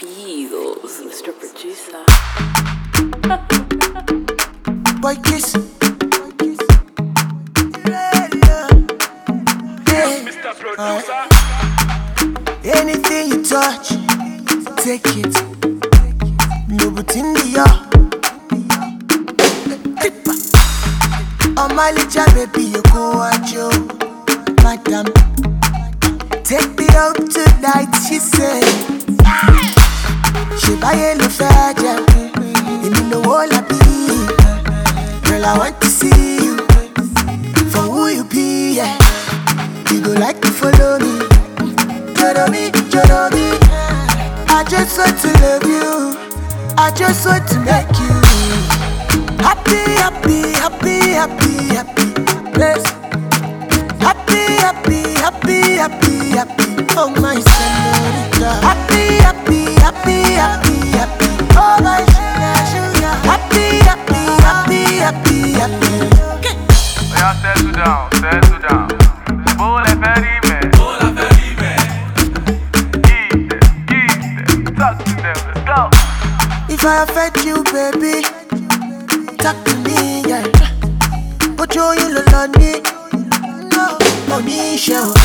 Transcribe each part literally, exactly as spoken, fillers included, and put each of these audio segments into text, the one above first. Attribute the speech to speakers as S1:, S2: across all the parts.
S1: feels, Mister Producer.
S2: Boy kiss.
S3: Mister Producer.
S2: Anything you touch, take it. Lubutindia. On my little baby, you go at you, madam. Take me out tonight, she said. She buy a little faja, and you know all I be. Girl, I want to see you for who you be. Yeah. You go like to follow me, follow me, follow me. I just want to love you. I just want to make you happy, happy, happy, happy, happy. Bless. Happy, happy, happy, happy, happy. Oh my señorita. Happy, happy, happy, happy, happy. Oh my sugar, sugar. Happy, happy, happy, happy, happy. Okay.
S3: Yeah, settle down, settle down. Pour les périmètres, pour la périmètre. Give them, give them, talk to them, let's go.
S2: If I offend you, baby, talk to me, yeah. But you, you love me. No, money show.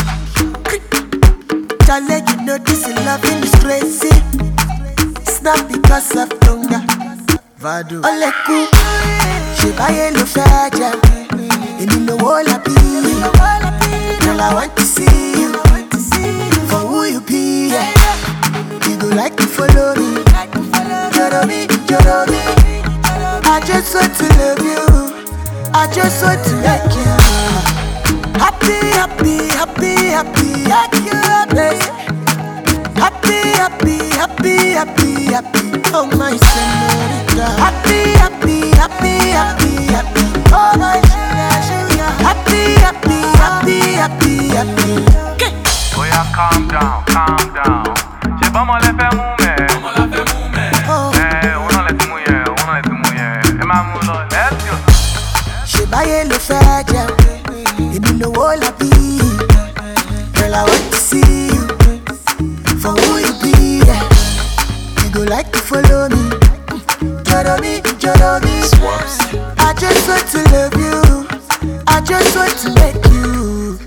S2: Charlie, you know this loving is crazy. It's not because of hunger. Vado. Ole ku, she buy a little faja. And you know all I be. Girl, I want to see you for who you be. Yeah. You go like to follow me, follow me, follow me. I just want to love you. I just want to make you happy, happy, happy, happy, happy, happy, happy, happy, happy, happy. Oh my señorita. Happy, happy, happy, happy, happy. Oh my sugar, sugar. Happy, happy, happy, happy, happy. Okay.
S3: Oh yeah, calm down, calm down. J'ai pas mal fait moumer, pas mal fait moumer. Eh, on a laissé mouiller, on a laissé mouiller. Et ma moula, let's go.
S2: She buy a little faja, and you know all I be. Girl, I want to see you for who you be. Yeah. You go like to follow me, follow me, follow me. I just want to love you. I just want to make you